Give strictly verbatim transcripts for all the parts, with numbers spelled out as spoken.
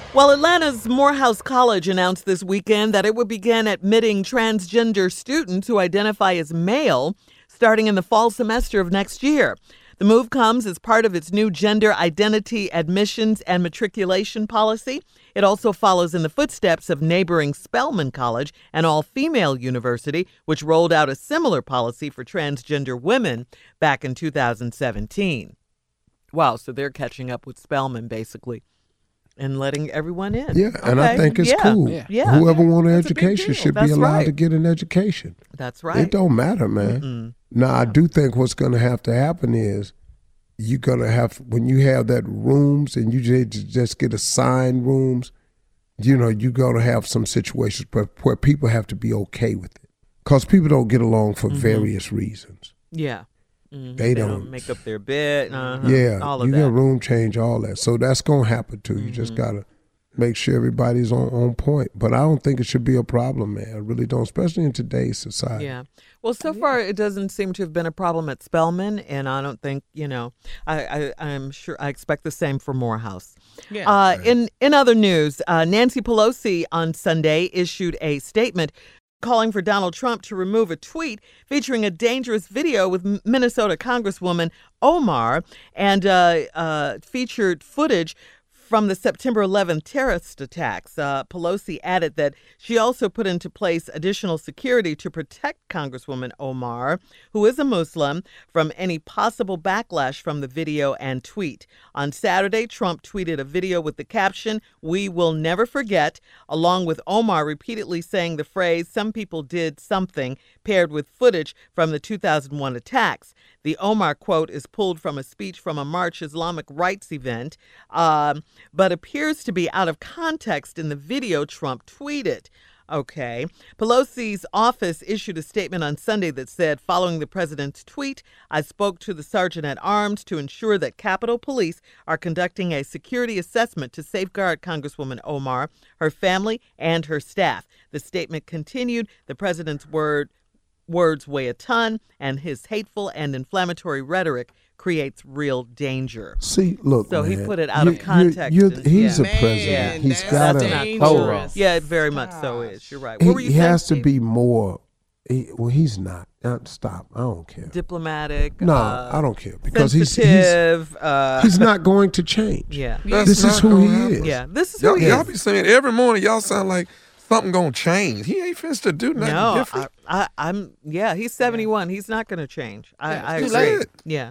Well, Atlanta's Morehouse College announced this weekend that it would begin admitting transgender students who identify as male starting in the fall semester of next year. The move comes as part of its new gender identity admissions and matriculation policy. It also follows in the footsteps of neighboring Spelman College, an all-female university, which rolled out a similar policy for transgender women back in two thousand seventeen. Wow, so they're catching up with Spelman, basically, and letting everyone in. Yeah, and Okay. I think it's yeah. cool. Yeah. yeah. Whoever wants an That's a big education deal. should That's be allowed right. to get an education. That's right. It don't matter, man. Mm-mm. Now, I do think what's going to have to happen is you're going to have, when you have that rooms and you just, just get assigned rooms, you know, you're going to have some situations where, where people have to be okay with it. Because people don't get along for Mm-hmm. various reasons. Yeah. Mhm. They don't, don't- make up their bed. Uh-huh. Yeah, all of you that. got room change, all that. So that's going to happen too. You Mm-hmm. just got to make sure everybody's on, on point. But I don't think it should be a problem, man. I really don't, especially in today's society. Yeah. Well, so far it doesn't seem to have been a problem at Spelman, and I don't think, you know, I, I, I'm sure I expect the same for Morehouse. Yeah. Uh, in, in other news, uh, Nancy Pelosi on Sunday issued a statement calling for Donald Trump to remove a tweet featuring a dangerous video with M- Minnesota Congresswoman Omar and uh, uh, featured footage from the September eleventh terrorist attacks. Uh, Pelosi added that she also put into place additional security to protect Congresswoman Omar, who is a Muslim, from any possible backlash from the video and tweet. On Saturday, Trump tweeted a video with the caption, "We will never forget," along with Omar repeatedly saying the phrase, "Some people did something," paired with footage from the two thousand one attacks. The Omar quote is pulled from a speech from a March Islamic rights event, um, but appears to be out of context in the video Trump tweeted. Okay. Pelosi's office issued a statement on Sunday that said, following the president's tweet, I spoke to the sergeant at arms to ensure that Capitol Police are conducting a security assessment to safeguard Congresswoman Omar, her family, and her staff. The statement continued, the president's word words weigh a ton, and his hateful and inflammatory rhetoric creates real danger. See, look, So he man, put it out you- of context you- and- he's yeah. a president. Man, He's that's got That's to not dangerous. cool. Yeah, it very much so is. You're right. What He, were you he saying, has to Steve? be more. He, well, he's not. Uh, stop. I don't care. Diplomatic. No, uh, I don't care because he's he's sensitive. uh, he's not going to change. yeah. That's This is not who gonna he happen. is. Yeah. This is who Y'all, he y'all is. be saying every morning y'all sound like something gonna change. He ain't finished to do nothing No, different. I, I, I'm. Yeah, he's seventy-one. He's not going to change. I, Yeah, I it's agree. too late. Yeah.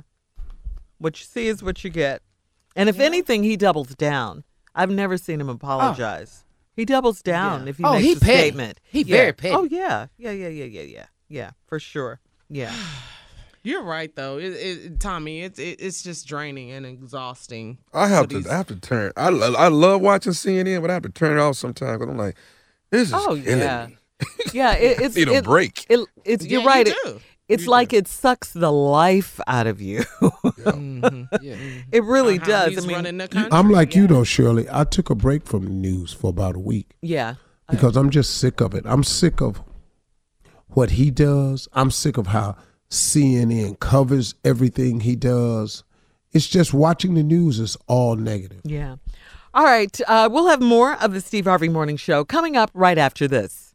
What you see is what you get. And if anything, he doubles down. I've never seen him apologize. He doubles down Yeah. if he Oh, makes he a petty. statement. He Yeah. very petty. Oh yeah, yeah, yeah, yeah, yeah, yeah, yeah, for sure. Yeah. You're right, though. It, it, Tommy, it's it, it's just draining and exhausting. I have for to. these- I have to turn. I, lo- I love watching C N N, but I have to turn it off sometimes. Cause I'm like, this is Oh killing yeah. me. Yeah. It, it's Need a it- break. It, it's Yeah, you're you right. It- do. it's You like do. it sucks the life out of you. Mhm. Yeah. It really On how does. he's I mean, running the country. I'm like you yeah. though, Shirley. I took a break from the news for about a week yeah. because I'm just sick of it. I'm sick of what he does. I'm sick of how C N N covers everything he does. It's just watching the news is all negative. Yeah. All right. Uh, we'll have more of the Steve Harvey Morning Show coming up right after this.